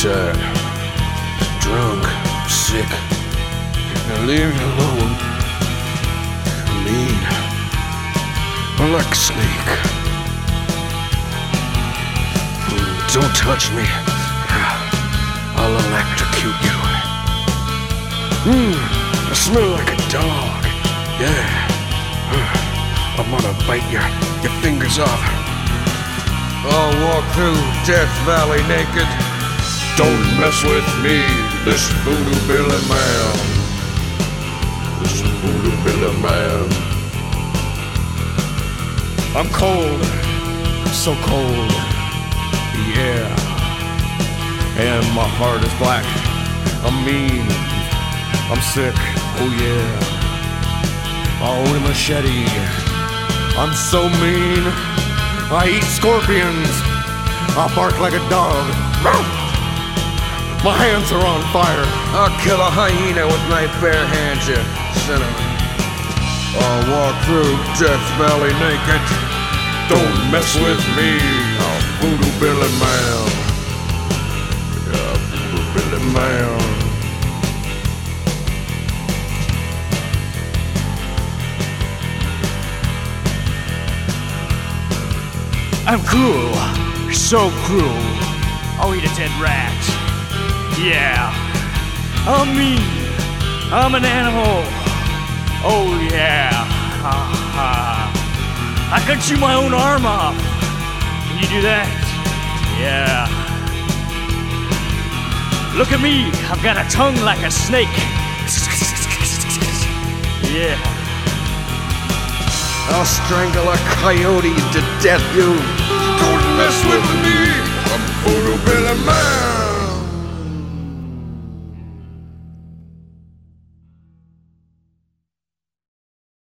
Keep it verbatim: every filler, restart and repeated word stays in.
tired, drunk, sick, and leave me alone. Mean, like a snake. Don't touch me, I'll electrocute you. Mmm, I smell like a dog, yeah. I'm gonna bite your, your fingers off. I'll walk through Death Valley naked. Don't mess with me, this Voodoo Billy man. This Voodoo Billy man. I'm cold, so cold, yeah. And my heart is black. I'm mean, I'm sick, oh yeah. I own a machete. I'm so mean. I eat scorpions. I bark like a dog. My hands are on fire. I'll kill a hyena with my bare hands, you son of a... I'll walk through Death Valley naked. Don't mess with me. I'm Voodoo Billy Man. Yeah, Voodoo Billy Man. I'm cruel, so cruel. I'll eat a dead rat. Yeah, I'm mean. I'm an animal. Oh yeah. Ha ha. I could chew my own arm off. Can you do that? Yeah. Look at me. I've got a tongue like a snake. Yeah. I'll strangle a coyote to death, you. Don't mess with me, I'm Voodoo Billy man.